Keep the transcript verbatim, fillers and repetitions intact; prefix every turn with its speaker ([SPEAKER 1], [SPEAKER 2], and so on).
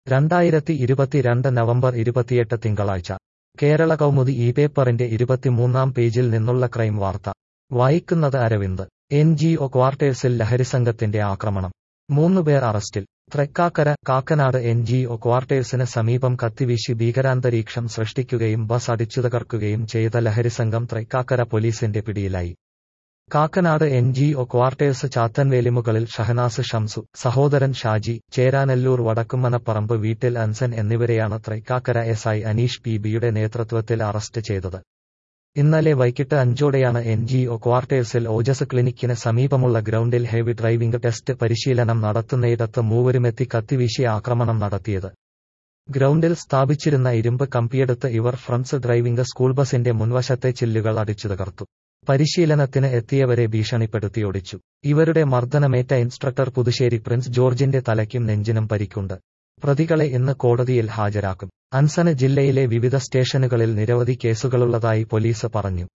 [SPEAKER 1] രണ്ടായിരത്തി ഇരുപത്തിരണ്ട് നവംബർ ഇരുപത്തിയെട്ട് തിങ്കളാഴ്ച കേരള കൗമുദി ഈ പേപ്പറിന്റെ ഇരുപത്തിമൂന്നാം പേജിൽ നിന്നുള്ള ക്രൈം വാർത്ത വായിക്കുന്നത് അരവിന്ദ്. എൻ ജി ഒ ക്വാർട്ടേഴ്സിൽ ലഹരിസംഘത്തിന്റെ ആക്രമണം. മൂന്നുപേർ അറസ്റ്റിൽ. Thrikkakara Kakkanad N G O ക്വാർട്ടേഴ്സിന് സമീപം കത്തിവീശി ഭീകരാന്തരീക്ഷം സൃഷ്ടിക്കുകയും ബസ് അടിച്ചുതകർക്കുകയും ചെയ്ത ലഹരിസംഘം തൃക്കാക്കര പോലീസിന്റെ പിടിയിലായി. Kakkanad N G O quarters ചാത്തൻവേലിമുകളിൽ ഷഹനാസ് ഷംസു, സഹോദരൻ ഷാജി, ചേരാനെല്ലൂർ വടക്കുമ്മനപ്പറമ്പ് വീട്ടിൽ അൻസൻ എന്നിവരെയാണ് Thrikkakara S I Aneesh P ബിയുടെ നേതൃത്വത്തിൽ അറസ്റ്റ് ചെയ്തത്. ഇന്നലെ വൈകിട്ട് അഞ്ചോടെയാണ് എൻ ജി ഒ ക്വാർട്ടേഴ്സിൽ ഓജസ് ക്ലിനിക്കിന് സമീപമുള്ള ഗ്രൗണ്ടിൽ ഹെവി ഡ്രൈവിംഗ് ടെസ്റ്റ് പരിശീലനം നടത്തുന്നയിടത്ത് മൂവരുമെത്തി കത്തിവീശി ആക്രമണം നടത്തിയത്. ഗ്രൗണ്ടിൽ സ്ഥാപിച്ചിരുന്ന ഇരുമ്പ് കമ്പിയെടുത്ത് ഇവർ ഫ്രണ്ട്സ് ഡ്രൈവിംഗ് സ്കൂൾ ബസിന്റെ മുൻവശത്തെ ചില്ലുകൾ അടിച്ചുതകർത്തു. പരിശീലനത്തിന് എത്തിയവരെ ഭീഷണിപ്പെടുത്തിയോടിച്ചു. ഇവരുടെ മർദ്ദനമേറ്റ ഇൻസ്ട്രക്ടർ പുതുശ്ശേരി പ്രിൻസ് ജോർജിന്റെ തലയ്ക്കും നെഞ്ചിനും പരിക്കുണ്ട്. പ്രതികളെ ഇന്ന് കോടതിയിൽ ഹാജരാക്കും. അൻസന് ജില്ലയിലെ വിവിധ സ്റ്റേഷനുകളിൽ നിരവധി കേസുകളുള്ളതായി പോലീസ് പറഞ്ഞു.